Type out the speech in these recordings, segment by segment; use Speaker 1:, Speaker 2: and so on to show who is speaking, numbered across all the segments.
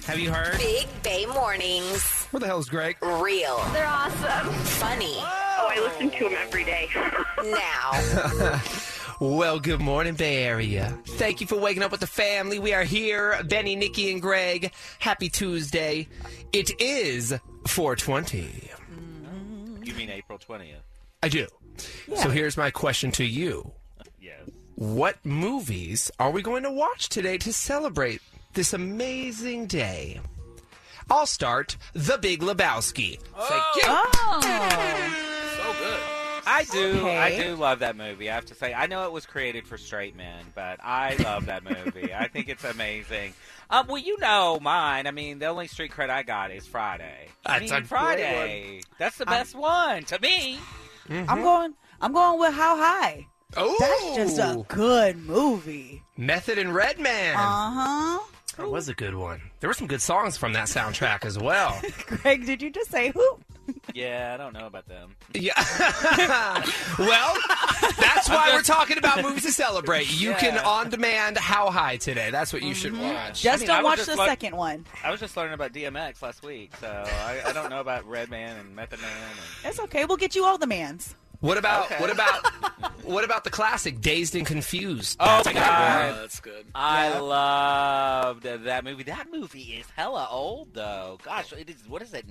Speaker 1: Have you heard?
Speaker 2: Big Bay Mornings.
Speaker 1: Where the hell is Greg?
Speaker 2: Real.
Speaker 3: They're awesome.
Speaker 2: Funny.
Speaker 4: Oh, I listen to him every day.
Speaker 2: Now.
Speaker 1: Well, good morning, Bay Area. Thank you for waking up with the family. We are here, Benny, Nikki, and Greg. Happy Tuesday. It is 420.
Speaker 5: You mean April 20th?
Speaker 1: I do.
Speaker 3: Yeah.
Speaker 1: So here's my question to you.
Speaker 5: Yes.
Speaker 1: What movies are we going to watch today to celebrate this amazing day? I'll start The Big Lebowski. Thank you.
Speaker 5: So good. I
Speaker 3: Okay.
Speaker 5: do love that movie. I have to say, I know it was created for straight men, but I love that movie. I think it's amazing. Well, you know mine. I mean, the only street cred I got is Friday.
Speaker 1: That's a great
Speaker 5: Friday. That's the best one to me.
Speaker 3: I'm going with How High.
Speaker 1: Oh,
Speaker 3: That's just a good movie.
Speaker 1: Method and Redman.
Speaker 3: Uh-huh.
Speaker 1: That was a good one. There were some good songs from that soundtrack as well.
Speaker 3: Greg, did you just say who?
Speaker 5: Yeah, I don't know about them.
Speaker 1: Yeah. Well, that's why we're talking about movies to celebrate. You can on demand How High today. That's what you should watch.
Speaker 3: Just
Speaker 5: I
Speaker 3: don't
Speaker 5: was
Speaker 3: watch
Speaker 5: just
Speaker 3: the
Speaker 5: like-
Speaker 3: second one.
Speaker 5: I was just learning about DMX last week, so I don't know about Redman and Method Man.
Speaker 3: It's okay. We'll get you all the mans.
Speaker 1: What about
Speaker 5: Okay.
Speaker 1: what about the classic Dazed and Confused?
Speaker 5: Oh,
Speaker 1: That's a
Speaker 5: my
Speaker 1: good
Speaker 5: God.
Speaker 1: one.
Speaker 6: That's good.
Speaker 5: I loved that movie. That movie is hella old, though. Gosh, it is. What is it?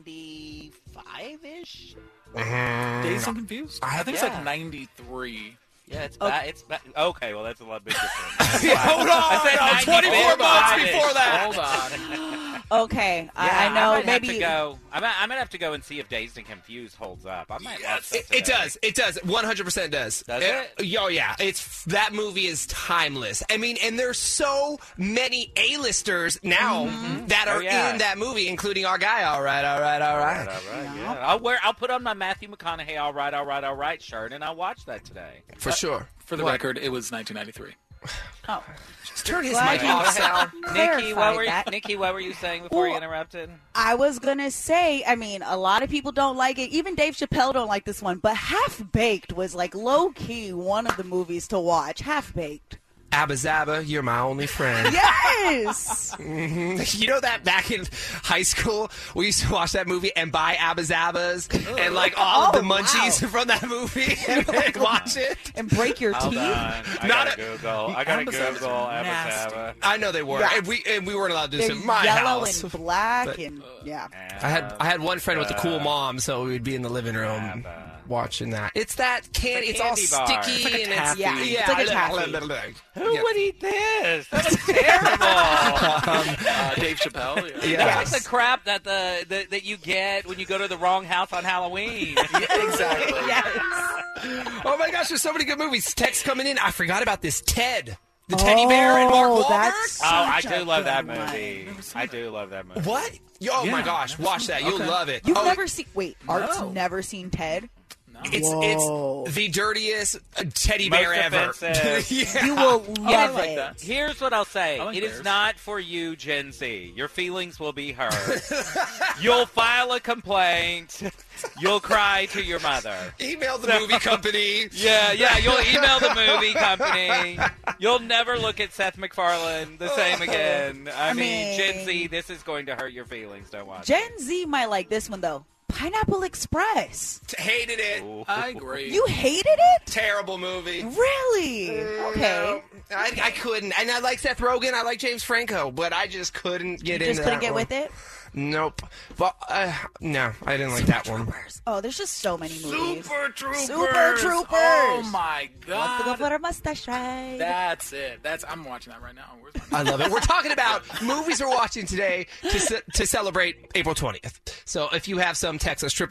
Speaker 5: 95-ish?
Speaker 6: Dazed and Confused? I think it's
Speaker 5: Yeah.
Speaker 6: like 93.
Speaker 5: Yeah, it's bad. It's bad. Okay, well, that's a lot big difference.
Speaker 1: Hold on,
Speaker 5: I said
Speaker 1: 24 months
Speaker 5: 95-ish.
Speaker 1: before that.
Speaker 6: Hold on.
Speaker 3: Okay.
Speaker 5: Yeah,
Speaker 3: I know.
Speaker 5: might
Speaker 3: Maybe
Speaker 5: have to go. I might have to go and see if Dazed and Confused holds up. I might watch that
Speaker 1: It
Speaker 5: today.
Speaker 1: does. It does. 100% does.
Speaker 5: Does it?
Speaker 1: Oh, yeah. That movie is timeless. I mean, and there's so many A-listers now that are in that movie, including our guy. All right.
Speaker 5: All right, yeah. I'll put on my Matthew McConaughey all right shirt, and I'll watch that today.
Speaker 1: For sure.
Speaker 6: For the record, it was 1993.
Speaker 3: Oh.
Speaker 1: Just turn his
Speaker 3: Glad
Speaker 1: mic
Speaker 3: you
Speaker 1: off, Sal.
Speaker 5: Nikki,
Speaker 3: clarified that.
Speaker 5: Nikki, what were you saying before you
Speaker 3: Well,
Speaker 5: interrupted?
Speaker 3: I was gonna say, I mean, a lot of people don't like it. Even Dave Chappelle don't like this one. But Half Baked was like low key one of the movies to watch. Half Baked.
Speaker 1: Abba Zaba, you're my only friend.
Speaker 3: Yes.
Speaker 1: You know that back in high school, we used to watch that movie and buy Abba Zabbas and like all of the munchies from that movie and like, watch it.
Speaker 3: And break your
Speaker 5: Hold
Speaker 3: teeth.
Speaker 5: on. I
Speaker 1: Not
Speaker 5: gotta Google. I gotta
Speaker 6: Abba Zabbas
Speaker 5: Google
Speaker 6: are
Speaker 5: Abba
Speaker 6: nasty.
Speaker 5: Zaba.
Speaker 1: I know they were,
Speaker 3: Yeah.
Speaker 1: and we weren't allowed to do
Speaker 3: They're
Speaker 1: this in my
Speaker 3: yellow
Speaker 1: house.
Speaker 3: and black
Speaker 1: But-
Speaker 3: and yeah.
Speaker 1: I had one friend with a cool mom, so we would be in the living room
Speaker 5: Abba.
Speaker 1: watching that. It's that candy. It's all
Speaker 5: candy bar.
Speaker 1: sticky
Speaker 5: It's like a
Speaker 1: and
Speaker 6: taffy.
Speaker 1: it's
Speaker 3: Yeah, it's like a taffy.
Speaker 5: Who
Speaker 1: Yeah.
Speaker 5: would eat this? That looks terrible.
Speaker 6: Dave Chappelle?
Speaker 1: Yeah.
Speaker 5: That's the crap that you get when you go to the wrong house on Halloween.
Speaker 6: Exactly.
Speaker 3: Yes.
Speaker 1: Oh my gosh, there's so many good movies. Text coming in. I forgot about this. Ted, the teddy bear, and Mark Wahlberg.
Speaker 3: That's
Speaker 5: Oh, I
Speaker 3: such
Speaker 5: do
Speaker 3: a
Speaker 5: love
Speaker 3: good
Speaker 5: that
Speaker 3: one.
Speaker 5: movie. I do love that movie.
Speaker 1: What? Oh my
Speaker 6: Yeah.
Speaker 1: gosh, watch that. You'll love it.
Speaker 3: You've
Speaker 1: Oh,
Speaker 3: never seen? Wait, Art's
Speaker 6: No.
Speaker 3: never seen Ted.
Speaker 1: It's the dirtiest teddy
Speaker 5: Most
Speaker 1: bear ever.
Speaker 5: offensive.
Speaker 1: Yeah.
Speaker 3: You will love
Speaker 6: like
Speaker 3: it.
Speaker 6: that.
Speaker 5: Here's what I'll say.
Speaker 6: I like
Speaker 5: It is
Speaker 6: bears.
Speaker 5: not for you, Gen Z. Your feelings will be hurt. You'll file a complaint. You'll cry to your mother.
Speaker 1: Email the movie company.
Speaker 5: Yeah, you'll email the movie company. You'll never look at Seth MacFarlane the same again. I mean, Gen Z, this is going to hurt your feelings. Don't watch it.
Speaker 3: Gen Z might like this one though. Pineapple Express.
Speaker 1: Hated it.
Speaker 6: I agree.
Speaker 3: You hated it?
Speaker 1: Terrible movie.
Speaker 3: Really? Okay.
Speaker 1: No, I couldn't. And I like Seth Rogen. I like James Franco, but I just couldn't get
Speaker 3: You
Speaker 1: into
Speaker 3: just couldn't
Speaker 1: that
Speaker 3: get
Speaker 1: one.
Speaker 3: with it?
Speaker 1: Nope. But no, I didn't like that one.
Speaker 3: Oh, there's just so many movies.
Speaker 1: Super Troopers.
Speaker 3: Super Troopers.
Speaker 6: Oh my
Speaker 3: Wants to go
Speaker 6: god.
Speaker 3: for a mustache ride.
Speaker 6: That's it. I'm watching that right now. Where's my
Speaker 1: I love it. We're talking about movies we're watching today to celebrate April 20th. So if you have some, text us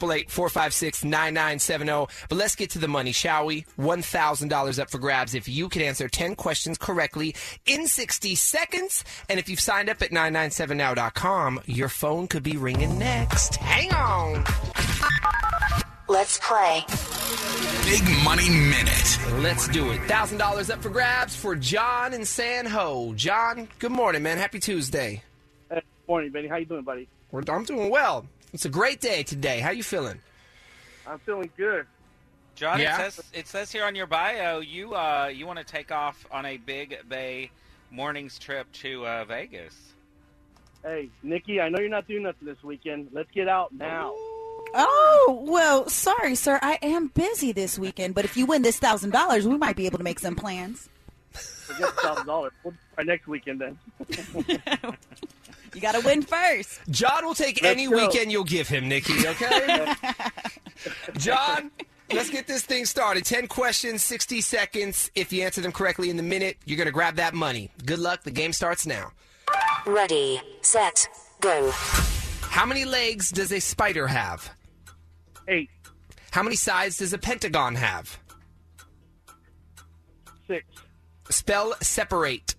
Speaker 1: 888-456-9970. But let's get to the money, shall we? $1,000 up for grabs if you can answer 10 questions correctly in 60 seconds. And if you've signed up at 997now.com, your phone could be ringing next. Hang on.
Speaker 2: Let's play.
Speaker 7: Big Money Minute.
Speaker 1: Let's do it. $1,000 up for grabs for John in San Ho. John, good morning, man. Happy Tuesday.
Speaker 8: Hey, morning, Benny. How you doing, buddy?
Speaker 1: I'm doing well. It's a great day today. How you feeling?
Speaker 8: I'm feeling good.
Speaker 5: John,
Speaker 1: Yeah?
Speaker 5: it says here on your bio you want to take off on a Big Bay mornings trip to Vegas.
Speaker 8: Hey, Nikki, I know you're not doing nothing this weekend. Let's get out now.
Speaker 3: Oh, well, sorry, sir. I am busy this weekend, but if you win this $1,000, we might be able to make some plans.
Speaker 8: Forget the $1,000. We'll try next weekend then.
Speaker 3: You got to win first.
Speaker 1: John will take
Speaker 8: Let's
Speaker 1: any
Speaker 8: go.
Speaker 1: weekend you'll give him, Nikki, okay? John, let's get this thing started. 10 questions, 60 seconds. If you answer them correctly in the minute, you're going to grab that money. Good luck. The game starts now.
Speaker 2: Ready, set, go.
Speaker 1: How many legs does a spider have?
Speaker 8: 8,
Speaker 1: How many sides does a pentagon have?
Speaker 8: 6,
Speaker 1: Spell separate.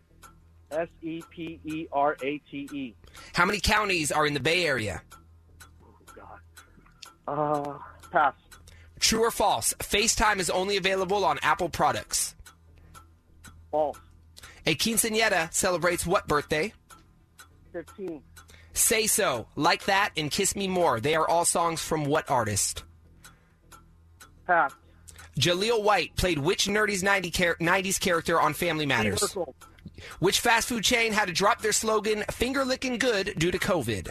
Speaker 8: Seperate.
Speaker 1: How many counties are in the Bay Area?
Speaker 8: God. Pass.
Speaker 1: True or false? FaceTime is only available on Apple products.
Speaker 8: False.
Speaker 1: A quinceañera celebrates what birthday?
Speaker 8: 15.
Speaker 1: Say So, Like That, and Kiss Me More. They are all songs from what artist?
Speaker 8: Pass.
Speaker 1: Jaleel White played which nerdy's 90s character on Family Matters?
Speaker 8: Universal.
Speaker 1: Which fast food chain had to drop their slogan, Finger Licking Good, due to COVID?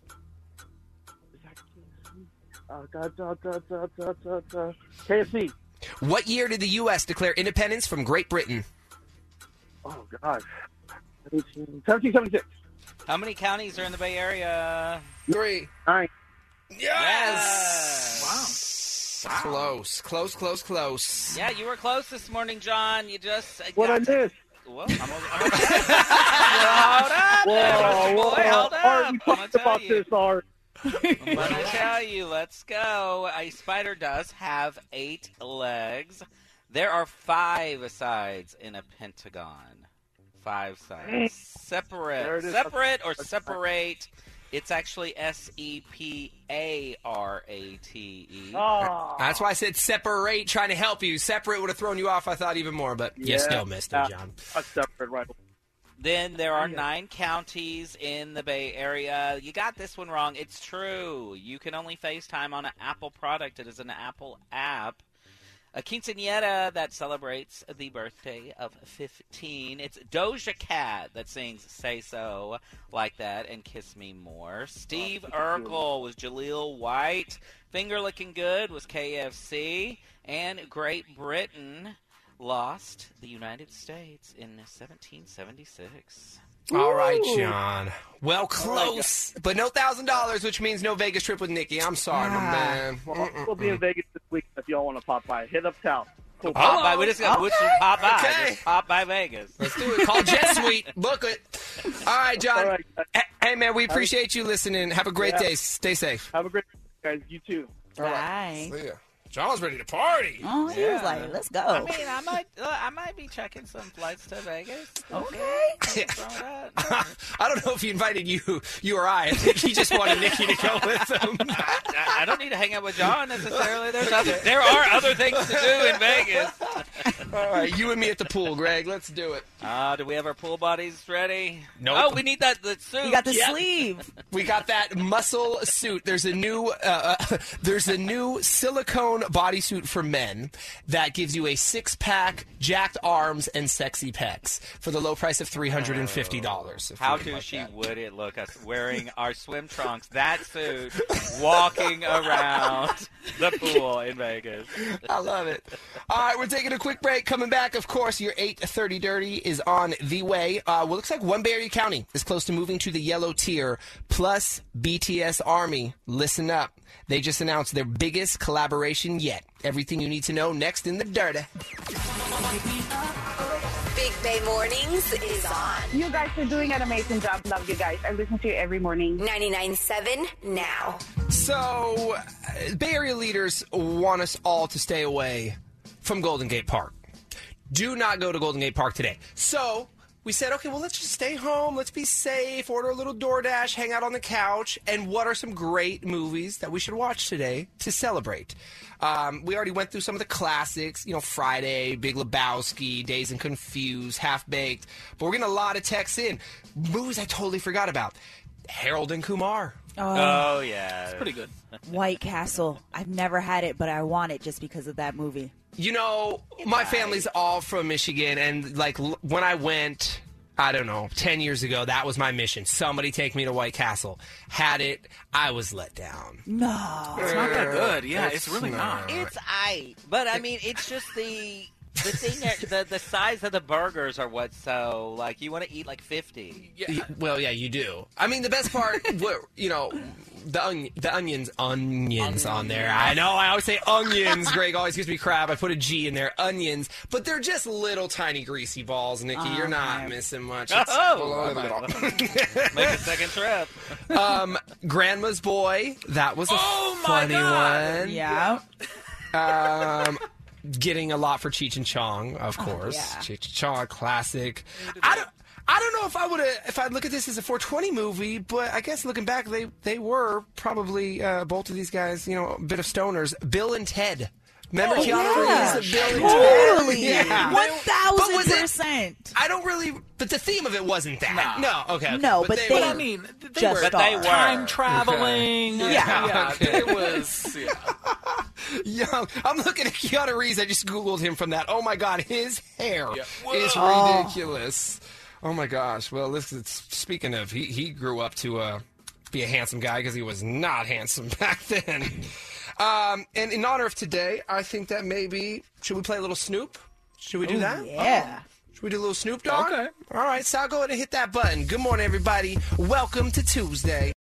Speaker 8: KFC.
Speaker 1: What year did the U.S. declare independence from Great Britain?
Speaker 8: Oh, God. 1776.
Speaker 5: How many counties are in the Bay Area?
Speaker 1: 3.
Speaker 8: 9.
Speaker 1: Yes! Wow. Close.
Speaker 5: Yeah, you were close this morning, John. You just
Speaker 8: What I
Speaker 5: got
Speaker 8: missed?
Speaker 5: Whoa, hold up,
Speaker 8: Whoa.
Speaker 5: boy, hold up.
Speaker 8: Art, we
Speaker 5: I'm gonna
Speaker 8: talked
Speaker 5: tell
Speaker 8: about
Speaker 5: you.
Speaker 8: this, Art.
Speaker 5: I'm gonna tell you. Let's go. A spider does have 8 legs. There are 5 sides in a pentagon. 5 sides.
Speaker 8: There
Speaker 5: Separate.
Speaker 8: it is.
Speaker 5: Separate or separate. It's actually Separate.
Speaker 8: Oh.
Speaker 1: That's why I said separate, trying to help you. Separate would have thrown you off, I thought, even more, but you still missed it, John.
Speaker 8: A separate right.
Speaker 5: Then there are 9 counties in the Bay Area. You got this one wrong. It's true. You can only FaceTime on an Apple product. It is an Apple app. A quinceañera that celebrates the birthday of 15. It's Doja Cat that sings Say So, Like That, and Kiss Me More. Steve Urkel was Jaleel White. Finger Licking Good was KFC. And Great Britain lost the United States in 1776.
Speaker 1: All right, John. Well, close, but no $1,000, which means no Vegas trip with Nikki. I'm sorry, my man.
Speaker 8: We'll be in Vegas this week if y'all want to pop by. Hit up town. Cool.
Speaker 5: Pop by. We just got pop by.
Speaker 1: Okay.
Speaker 5: Just pop by Vegas.
Speaker 1: Let's do it. Call Jet Suite. Book it. All right, John.
Speaker 8: All right, guys.
Speaker 1: Hey, man, we appreciate you listening. Have a great day. Stay safe.
Speaker 8: Have a great week, guys. You too.
Speaker 3: Bye.
Speaker 1: See ya. John's ready to party.
Speaker 3: Oh, he was like, let's go.
Speaker 5: I mean, I might be checking some flights to Vegas.
Speaker 3: Okay.
Speaker 1: I don't know if he invited you or I. I think he just wanted Nikki to go with him.
Speaker 5: I don't need to hang out with John necessarily. There are other things to do in Vegas.
Speaker 1: All right, you and me at the pool, Greg. Let's do it.
Speaker 5: Do we have our pool buddies ready?
Speaker 1: Nope.
Speaker 5: Oh, we need the suit.
Speaker 3: You got the sleeve.
Speaker 1: We got that muscle suit. There's a new silicone bodysuit for men that gives you a 6-pack, jacked arms, and sexy pecs for the low price of $350.
Speaker 5: How douchey would it look us wearing our swim trunks, that suit, walking around the pool in Vegas?
Speaker 1: I love it. All right, we're taking a quick break. Coming back, of course, your 8:30 Dirty is on the way. Well, looks like one Bay Area county is close to moving to the yellow tier, plus BTS Army. Listen up. They just announced their biggest collaboration yet. Everything you need to know next in the Dirty.
Speaker 2: Big Bay Mornings is on.
Speaker 4: You guys are doing an amazing job. Love you guys. I listen to you every morning.
Speaker 2: 99.7 now.
Speaker 1: So, Bay Area leaders want us all to stay away from Golden Gate Park. Do not go to Golden Gate Park today. So, we said, okay, well, let's just stay home. Let's be safe. Order a little DoorDash. Hang out on the couch. And what are some great movies that we should watch today to celebrate? We already went through some of the classics. You know, Friday, Big Lebowski, Dazed and Confused, Half Baked. But we're getting a lot of texts in. Movies I totally forgot about. Harold and Kumar.
Speaker 5: Oh, yeah.
Speaker 6: Pretty good.
Speaker 3: White Castle. I've never had it, but I want it just because of that movie.
Speaker 1: You know, my family's all from Michigan, and like when I went, I don't know, 10 years ago, that was my mission. Somebody take me to White Castle. Had it. I was let down.
Speaker 3: No.
Speaker 6: It's not that good. Yeah, it's really not.
Speaker 5: It's but I mean, it's just the thing. The size of the burgers are what's so like you want to eat like 50.
Speaker 6: Yeah.
Speaker 1: Well, yeah, you do. I mean, the best part, the onions on there. I know, I always say onions. Greg always gives me crap. I put a G in there, onions. But they're just little tiny greasy balls, Nikki. You're not missing much. It's
Speaker 5: Make a second trip.
Speaker 1: Grandma's Boy. That was a funny one.
Speaker 3: Yeah.
Speaker 1: Getting a lot for Cheech and Chong, of course.
Speaker 3: yeah.
Speaker 1: Cheech and Chong, classic. I don't know if I'd look at this as a 420 movie, but I guess looking back, they were probably both of these guys, a bit of stoners. Bill and Ted. Remember Keanu Reeves? Bill and
Speaker 3: Totally.
Speaker 1: Ted? Yeah.
Speaker 3: 1,000%.
Speaker 1: I don't really, but the theme of it wasn't that. No, okay.
Speaker 3: No, but
Speaker 1: they
Speaker 3: they-
Speaker 1: were-
Speaker 6: I mean, they
Speaker 3: Just
Speaker 6: were
Speaker 5: they were.
Speaker 6: time traveling.
Speaker 3: Yeah.
Speaker 6: It was. Yeah.
Speaker 1: Young. I'm looking at Keanu Reeves. I just Googled him from that. Oh, my God. His hair is
Speaker 3: Whoa.
Speaker 1: ridiculous. Oh, my gosh. Well, speaking of, he grew up to be a handsome guy because he was not handsome back then. And in honor of today, I think that maybe, should we play a little Snoop? Should we do that?
Speaker 3: Yeah.
Speaker 1: Should we do a little Snoop Dogg?
Speaker 6: Okay.
Speaker 1: All right, Sal, go ahead and hit that button. Good morning, everybody. Welcome to Tuesday.